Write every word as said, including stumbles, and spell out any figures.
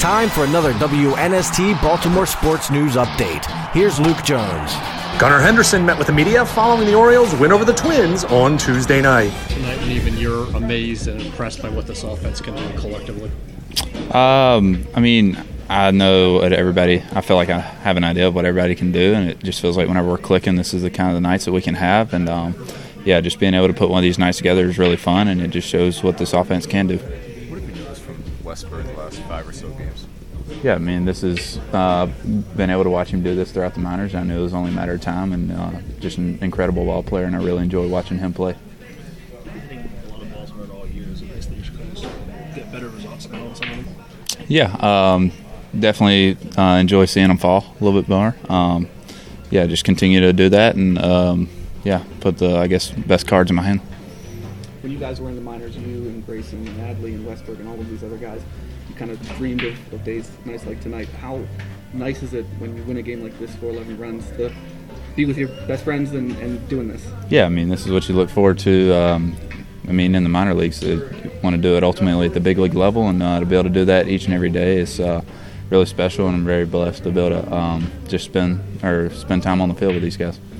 time for another W N S T Baltimore Sports News Update. Here's Luke Jones. Gunnar Henderson met with the media following the Orioles' win over the Twins on Tuesday night. Tonight, and even you're amazed and impressed by what this offense can do collectively. Um, I mean, I know that everybody, I feel like I have an idea of what everybody can do, and it just feels like whenever we're clicking, this is the kind of the nights that we can have. And, um, yeah, just being able to put one of these nights together is really fun, and it just shows what this offense can do. What have you noticed from Westburg the last five or so games? Yeah, I mean, this is uh, been able to watch him do this throughout the minors. I knew it was only a matter of time, and uh, just an incredible ball player, and I really enjoy watching him play. Hitting a lot of balls hard all year is a nice thing to get better results now on some of them. Yeah, um, definitely uh, enjoy seeing him fall a little bit more. Um, yeah, just continue to do that, and um, yeah, put the, I guess, best cards in my hand. When you guys were in the minors, you and Grayson and Adley and Westburg and all of these other guys, you kind of dreamed of, of days nice like tonight. How nice is it when you win a game like this, four eleven runs, to be with your best friends and, and doing this? Yeah, I mean, this is what you look forward to. Um, I mean, in the minor leagues, you want to do it ultimately at the big league level, and uh, to be able to do that each and every day is uh, really special, and I'm very blessed to be able to um, just spend or spend time on the field with these guys.